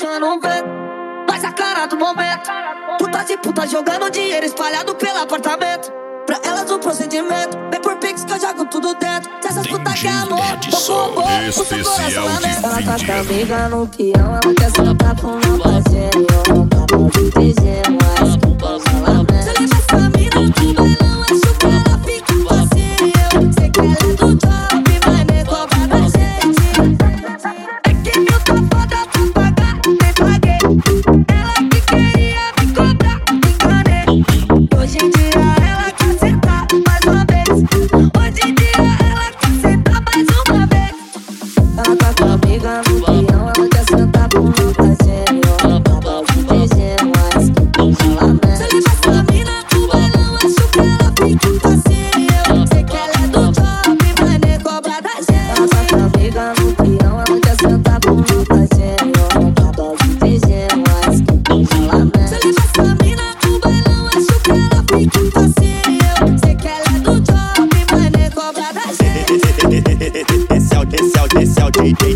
deixando ver. Faz a cara do momento. Putas e putas jogando dinheiro espalhado pelo apartamento. Pra elas o procedimento. Vem por Pix que eu jogo tudo dentro. Se essas putas quer amor, especial de ela tá fim com a de amiga no peão. Ela quer soltar pro meu parceiro. Eu não tava protegendo, mas que posso falar. Se eu levar essa mina pro bailão, acho que ela fica facinho. Sei que ela é do top, vai me cobrar da gente. É que mil tá foda pra pagar, nem paguei. Ela que queria me cobrar, me enganei. Hoje em dia ela quer sentar mais uma vez. Hoje em dia ela quer sentar mais uma vez. Ela tá com a amiga no peão, ela quer sentar pro meu parceiro. Eu não tava protegendo, mas que posso falar mesmo. Se eu levar essa mina pro bailão, acho que ela fica facinho. Sei que ela é do top, vai me cobrar da gente. Ela tá com a amiga no peão, ela quer sentar pro meu parceiro. Eu não tava protegendo, mas que posso falar mesmo. Se eu levar essa mina pro bailão, acho que ela fica facinho. Sei que ela é do top, vai me cobrar da gente. Esse é o DJ